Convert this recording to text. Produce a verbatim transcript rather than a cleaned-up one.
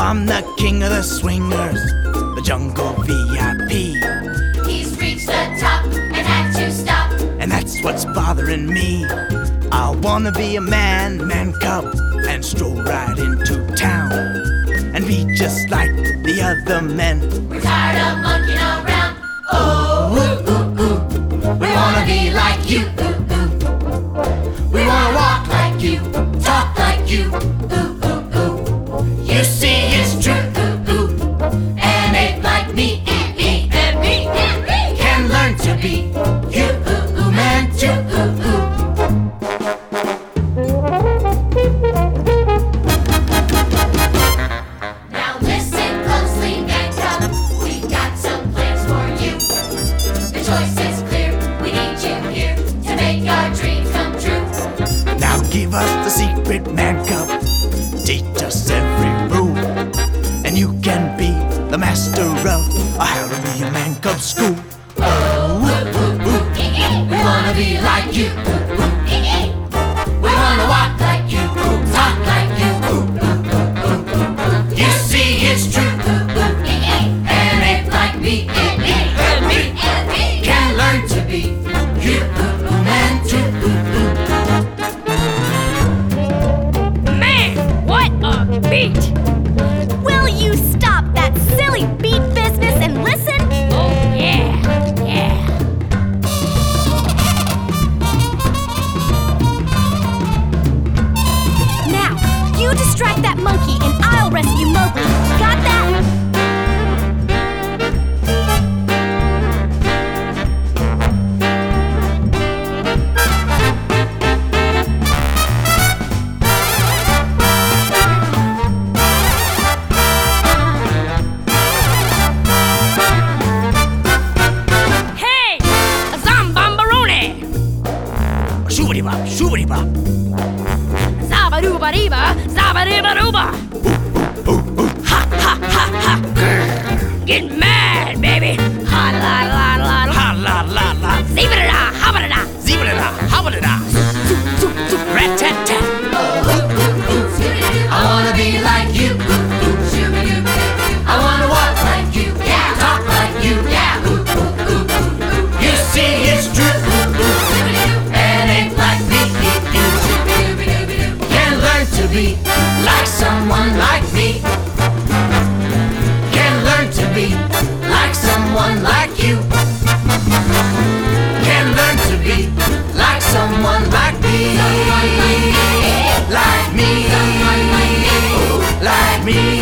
I'm the king of the swingers, the jungle V I P. He's reached the top and had to stop, and that's what's bothering me. I wanna be a man, man cub, and stroll right into town and be just like the other men. We're tired of monkeying around. Oh, ooh, ooh, ooh. We wanna be like you. Ooh, ooh. We wanna walk like you, talk like you. Ooh, ooh, ooh. You see, it's true. Ooh, ooh. And ape like me, and me, and me, and me can learn to be you, ooh, ooh, man too. Ooh, ooh. Now listen closely, man cub. We got some plans for you. The choice is clear. We need you here to make our dreams come true. Now give us the secret, man cub. Teach us every rule, and you can be the master of a how to be a man cub school. Oh, ooh, ooh, ooh. We wanna be like you. Ooh, ooh. We wanna walk like you, talk like you. Ooh, ooh, ooh, ooh, ooh. You see, it's true. Ooh, ooh. And ape like me, and me, and me, and me can learn to be you, ooh, ooh, man too. Ooh, ooh. Man, what a beat! Will you stop that silly beat business and listen? Oh, yeah, yeah. Now, you distract that monkey and I'll rescue Mowgli. Got that? Hey! A Zambambaroni! Shoobity bop, shoobity bop. Zabba-dooba-dee-ba, zabba-dee-ba-dooba! Ha, ha, ha, ha! Grr. Get mad, baby! Ha-la-la-la-la! Ha la la la, Zee-ba-da-da, ha-ba-da-da! zee-ba-da-da, ha-ba-da-da. Rat-tat-tat. I wanna be like you. I wanna walk like you, yeah, talk like you, yeah. Ooh, ooh, ooh, ooh. You see, it's true. And ape like me, Can learn to be like someone like me. Can learn to be Like someone like you. Can learn to be Like someone like me. like me, Like me. like me.